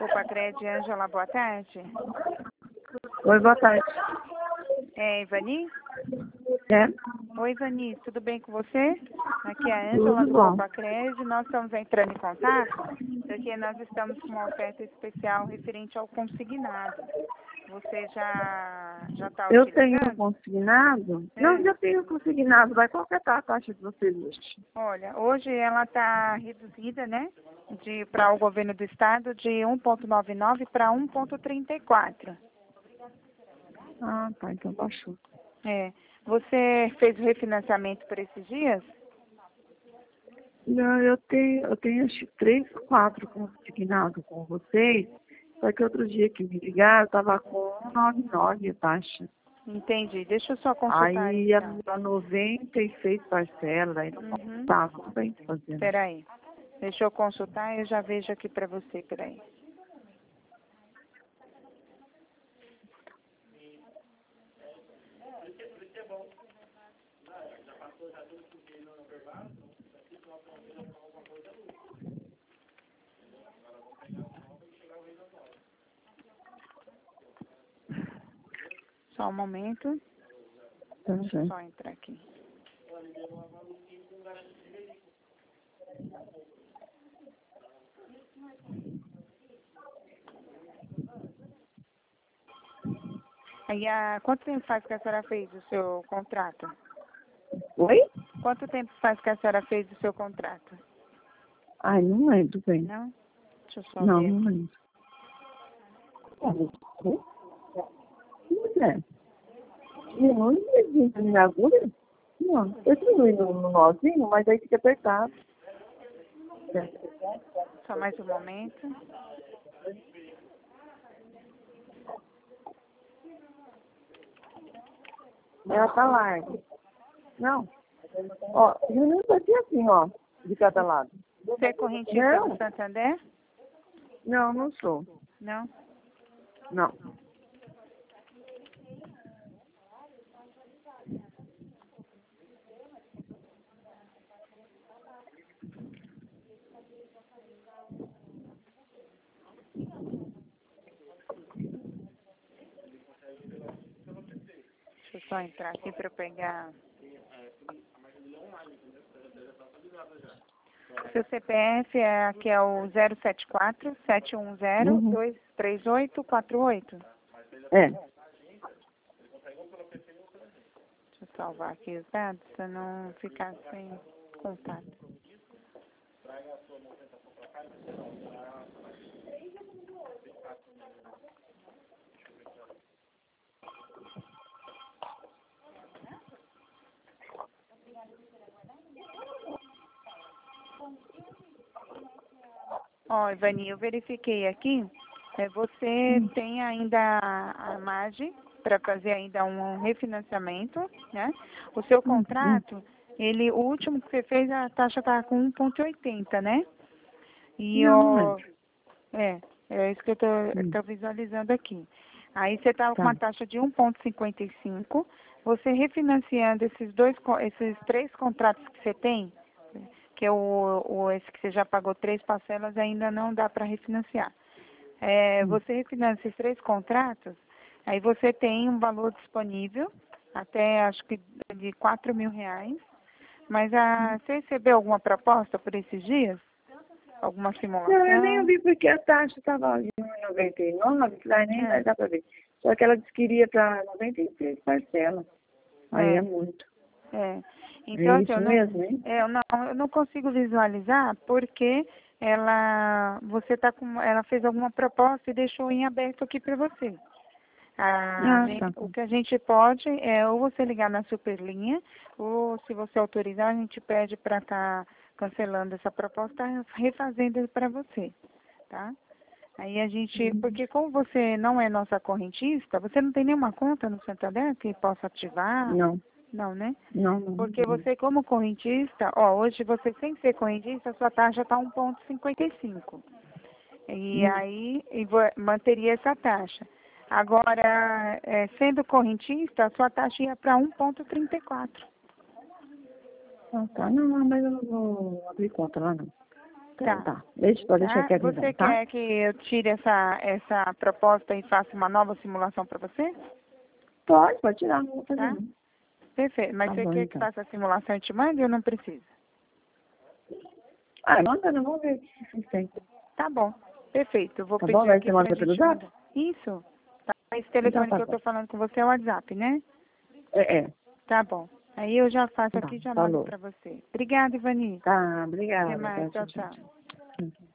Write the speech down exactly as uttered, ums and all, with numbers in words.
Opa, Cred, Ângela, boa tarde. Oi, boa tarde. É, Ivani? É? Oi, Ivani, tudo bem com você? Aqui é a Ângela Tudo do bom. Opa Cred. Nós estamos entrando em contato porque nós estamos com uma oferta especial referente ao consignado. Você já já está Eu tenho utilizando? consignado? É. Não, já tenho consignado. Vai qual que tá a taxa de vocês hoje? Olha, hoje ela está reduzida, né? De para o governo do estado de um vírgula noventa e nove para um vírgula trinta e quatro. Ah, tá. Então baixou. É. Você fez o refinanciamento por esses dias? Não, eu tenho, eu tenho acho que três, quatro consignado com vocês. Só que outro dia que me ligaram, eu tava com um vírgula noventa e nove a taxa. Entendi. Deixa eu só consultar Aí ia então. pra noventa e seis parcelas, aí não Uhum. tava, não bem fazendo. Peraí. Deixa eu consultar e eu já vejo aqui para você, peraí. Só um momento. Tá, Deixa eu já. só entrar aqui. Aí, há quanto tempo faz que a senhora fez o seu contrato? Oi? Quanto tempo faz que a senhora fez o seu contrato? Ai, não lembro bem. Não? Deixa eu só Não, ver não aqui. lembro. Não é. Diminui a minha agulha? Não, eu diminui no, no nozinho, mas aí fica apertado. Só mais um momento. Ela tá larga. Não. Ó, diminui um aqui assim, ó, de cada lado. Você é correntista Não, do Santander? não, não sou. Não? Não. Deixa eu só entrar aqui para pegar. Seu C P F é, aqui é o zero sete quatro, sete um zero, Uhum. dois três oito quatro oito. É. Deixa eu salvar aqui os dados para não ficar sem contato. Ó, Ivani, eu verifiquei aqui. É, você Hum. tem ainda a, a margem para fazer ainda um refinanciamento, né? O seu Hum, hum. contrato, ele, o último que você fez, a taxa está com um vírgula oitenta, né? E Não, não ó, lembro. é, é isso que eu tô, eu Hum. tô visualizando aqui. Aí você estava com Tá. uma taxa de um vírgula cinquenta e cinco. Você refinanciando esses dois, co- esses três contratos que você tem, que é o, o esse que você já pagou três parcelas, ainda não dá para refinanciar. É, Hum. você refinancia esses três contratos, aí você tem um valor disponível, até acho que de quatro mil reais. Mas a, você recebeu alguma proposta por esses dias? Alguma Não, eu nem simulação? ouvi porque a taxa estava ali em noventa e nove, que lá nem vai É, dar para ver. Só que ela disse que iria para noventa e seis parcelas. Aí é é, muito. é. Então, É assim, isso eu não, mesmo, hein? é, eu não, eu não consigo visualizar porque ela, você tá com, ela fez alguma proposta e deixou em aberto aqui para você. A Ah, gente, tá. o que a gente pode é ou você ligar na superlinha, ou se você autorizar, a gente pede para estar cancelando essa proposta, refazendo para você, tá? Aí a gente, Hum. porque como você não é nossa correntista, você não tem nenhuma conta no Santander que possa ativar? Não, Não, né? não, não. Porque não. você como correntista, ó, hoje você sem ser correntista, a sua taxa está um vírgula cinquenta e cinco. E Hum. aí e vo- manteria essa taxa. Agora, é, sendo correntista, a sua taxa ia para um vírgula trinta e quatro. Ah, tá. Não, não, mas eu não vou abrir conta lá, não. Então tá. Deixa, pode deixar Tá? quieto Você então, tá? quer que eu tire essa, essa proposta e faça uma nova simulação para você? Pode, pode tirar, não vou fazer Tá? não. Perfeito. Mas Tá você bom, quer que então. faça a simulação e te mande ou não precisa? Ah, manda, não vou ver se vocês têm. Tá bom. Perfeito. Eu vou Tá pedir bom? Vai aqui ser pra manda pelo gente zap? mandar. Isso. Tá. Esse Então telefone tá que eu bom. tô falando com você é o WhatsApp, né? É, é. Tá bom. Aí eu já faço Tá, aqui e já mando falou. pra você. Obrigada, Ivani. Tá, Até obrigada. mais. Tá, Tchau, tchau, tchau. tchau. Tchau.